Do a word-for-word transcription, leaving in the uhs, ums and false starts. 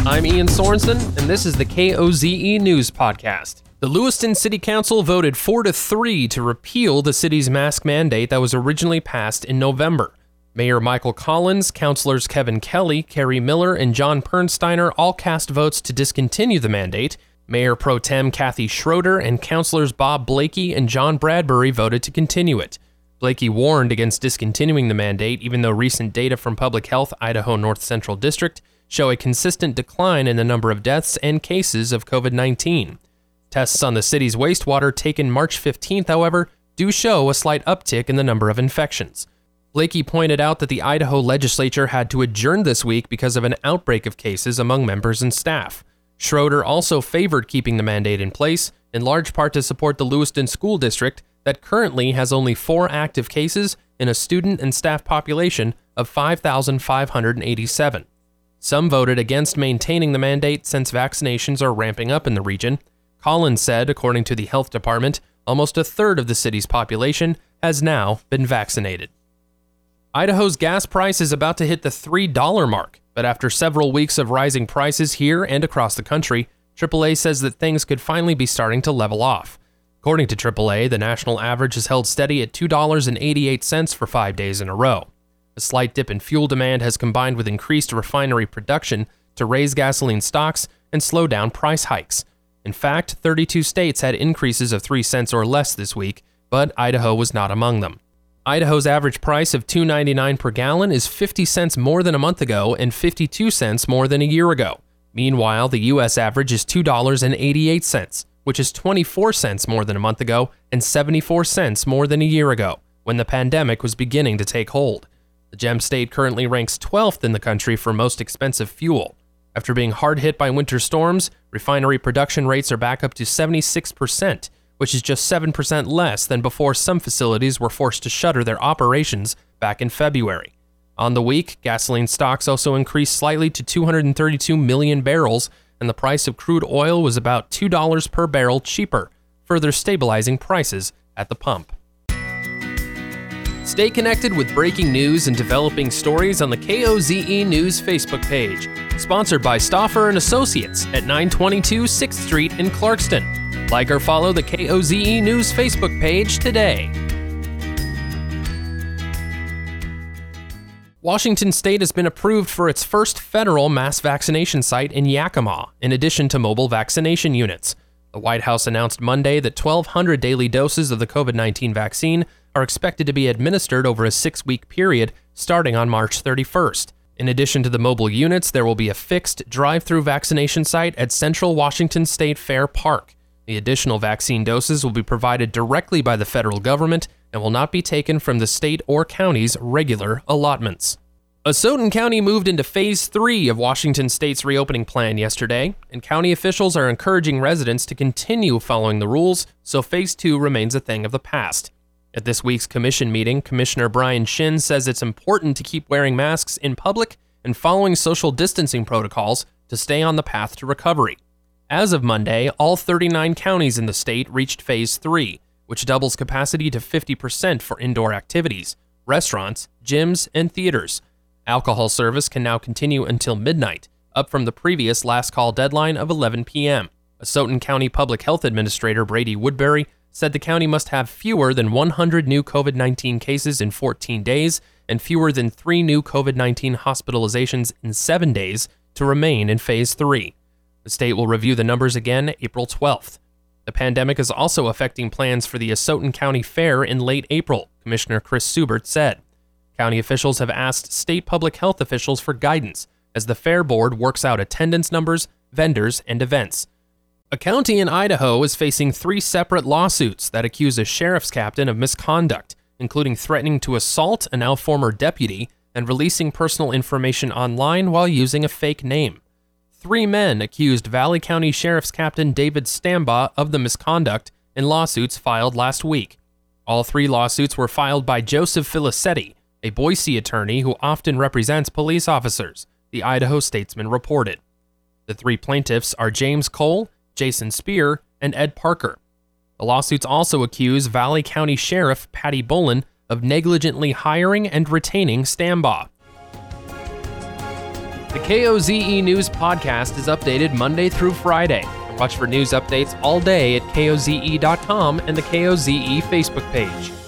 I'm Ian Sorensen, and this is the K O Z E News Podcast. The Lewiston City Council voted four to three to repeal the city's mask mandate that was originally passed in November. Mayor Michael Collins, councilors Kevin Kelly, Kerry Miller, and John Pernsteiner all cast votes to discontinue the mandate. Mayor Pro Tem Kathy Schroeder and councilors Bob Blakey and John Bradbury voted to continue it. Blakey warned against discontinuing the mandate, even though recent data from Public Health Idaho North Central District show a consistent decline in the number of deaths and cases of covid nineteen. Tests on the city's wastewater taken March fifteenth, however, do show a slight uptick in the number of infections. Blakey pointed out that the Idaho legislature had to adjourn this week because of an outbreak of cases among members and staff. Schroeder also favored keeping the mandate in place, in large part to support the Lewiston School District that currently has only four active cases in a student and staff population of five thousand five hundred eighty-seven. Some voted against maintaining the mandate since vaccinations are ramping up in the region. Collins said, according to the health department, almost a third of the city's population has now been vaccinated. Idaho's gas price is about to hit the three dollar mark, but after several weeks of rising prices here and across the country, triple A says that things could finally be starting to level off. According to triple A, the national average has held steady at two dollars and eighty-eight cents for five days in a row. A slight dip in fuel demand has combined with increased refinery production to raise gasoline stocks and slow down price hikes. In fact, thirty-two states had increases of three cents or less this week, but Idaho was not among them. Idaho's average price of two dollars and ninety-nine cents per gallon is fifty cents more than a month ago and fifty-two cents more than a year ago. Meanwhile, the U S average is two dollars and eighty-eight cents, which is twenty-four cents more than a month ago and seventy-four cents more than a year ago, when the pandemic was beginning to take hold. The Gem State currently ranks twelfth in the country for most expensive fuel. After being hard hit by winter storms, refinery production rates are back up to seventy-six percent, which is just seven percent less than before some facilities were forced to shutter their operations back in February. On the week, gasoline stocks also increased slightly to two hundred thirty-two million barrels, and the price of crude oil was about two dollars per barrel cheaper, further stabilizing prices at the pump. Stay connected with breaking news and developing stories on the K O Z E News Facebook page, sponsored by Stauffer and Associates at nine twenty-two sixth Street in Clarkston. Like or follow the K O Z E News Facebook page today. Washington State has been approved for its first federal mass vaccination site in Yakima, in addition to mobile vaccination units. The White House announced Monday that twelve hundred daily doses of the covid nineteen vaccine are expected to be administered over a six-week period starting on March thirty-first. In addition to the mobile units, there will be a fixed drive-through vaccination site at Central Washington State Fair Park. The additional vaccine doses will be provided directly by the federal government and will not be taken from the state or county's regular allotments. Asotin County moved into Phase three of Washington State's reopening plan yesterday, and county officials are encouraging residents to continue following the rules, so Phase two remains a thing of the past. At this week's commission meeting, Commissioner Brian Shin says it's important to keep wearing masks in public and following social distancing protocols to stay on the path to recovery. As of Monday, all thirty-nine counties in the state reached Phase three, which doubles capacity to fifty percent for indoor activities, restaurants, gyms, and theaters. Alcohol service can now continue until midnight, up from the previous last call deadline of eleven p.m. Asotin County Public Health Administrator Brady Woodbury said the county must have fewer than one hundred new covid nineteen cases in fourteen days and fewer than three new covid nineteen hospitalizations in seven days to remain in Phase three. The state will review the numbers again April twelfth. The pandemic is also affecting plans for the Asotin County Fair in late April, Commissioner Chris Subert said. County officials have asked state public health officials for guidance as the Fair Board works out attendance numbers, vendors, and events. A county in Idaho is facing three separate lawsuits that accuse a sheriff's captain of misconduct, including threatening to assault a now former deputy and releasing personal information online while using a fake name. Three men accused Valley County Sheriff's Captain David Stambaugh of the misconduct in lawsuits filed last week. All three lawsuits were filed by Joseph Filicetti, a Boise attorney who often represents police officers, the Idaho Statesman reported. The three plaintiffs are James Cole, Jason Spear, and Ed Parker. The lawsuits also accuse Valley County Sheriff Patty Bolin of negligently hiring and retaining Stambaugh. The K O Z E News podcast is updated Monday through Friday. Watch for news updates all day at K O Z E dot com and the K O Z E Facebook page.